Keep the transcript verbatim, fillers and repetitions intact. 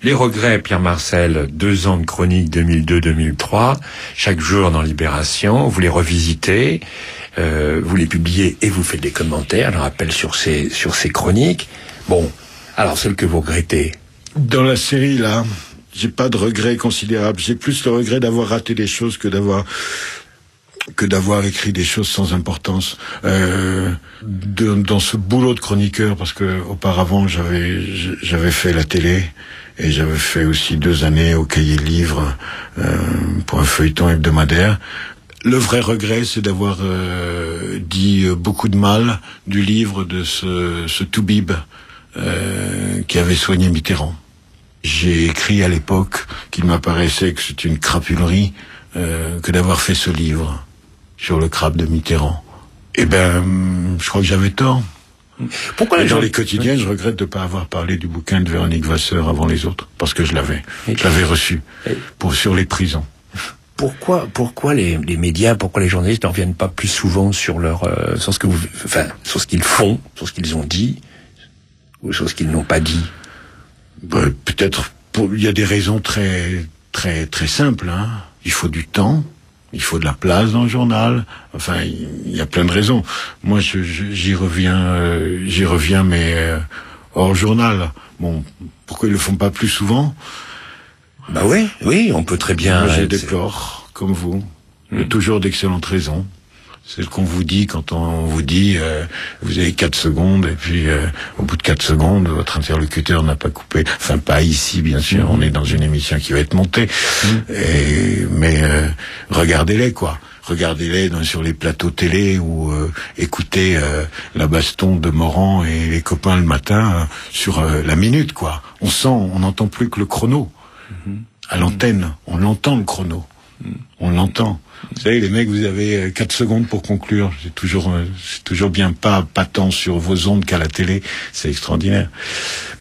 Les regrets, Pierre Marcel, deux ans de chronique deux mille deux deux mille trois, chaque jour dans Libération, vous les revisitez, euh, vous les publiez et vous faites des commentaires, je rappelle, sur ces, sur ces chroniques. Bon, alors celle que vous regrettez. Dans la série, là, j'ai pas de regrets considérables. J'ai plus le regret d'avoir raté des choses que d'avoir que d'avoir écrit des choses sans importance. Euh, de, dans ce boulot de chroniqueur, parce que auparavant j'avais j'avais fait la télé et j'avais fait aussi deux années au Cahier Livre euh, pour un feuilleton hebdomadaire. Le vrai regret, c'est d'avoir euh, dit beaucoup de mal du livre de ce, ce Toubib euh, qui avait soigné Mitterrand. J'ai écrit à l'époque qu'il m'apparaissait que c'était une crapulerie euh, que d'avoir fait ce livre sur le crabe de Mitterrand. Eh ben, je crois que j'avais tort. Pourquoi les gens... Dans les quotidiens, je regrette de ne pas avoir parlé du bouquin de Véronique Vasseur avant les autres, parce que je l'avais, je l'avais reçu pour sur les prisons. Pourquoi, pourquoi les, les médias, pourquoi les journalistes ne reviennent pas plus souvent sur leur, euh, sur ce que vous, enfin, sur ce qu'ils font, sur ce qu'ils ont dit, ou sur ce qu'ils n'ont pas dit? Ben, peut-être, pour, il y a des raisons très, très, très simples, hein. Il faut du temps. Il faut de la place dans le journal. Enfin, il y a plein de raisons. Moi, je, je, j'y reviens, euh, j'y reviens, mais euh, hors journal. Bon, pourquoi ils le font pas plus souvent? Bah oui, oui, on peut très bien. Moi, je déplore, comme vous. Il y a toujours d'excellentes raisons. C'est ce qu'on vous dit quand on vous dit euh, vous avez quatre secondes et puis euh, au bout de quatre secondes votre interlocuteur n'a pas coupé. Enfin pas ici bien sûr, mmh. On est dans une émission qui va être montée. Mmh. Et, mais euh, regardez-les quoi. Regardez-les dans, sur les plateaux télé ou euh, écoutez euh, la baston de Morand et les copains le matin euh, sur euh, la minute quoi. On sent, on n'entend plus que le chrono. Mmh. À l'antenne, on l'entend le chrono. Mmh. On l'entend. Vous savez, les mecs, vous avez quatre secondes pour conclure. C'est toujours, c'est toujours bien pas, pas tant sur vos ondes qu'à la télé. C'est extraordinaire.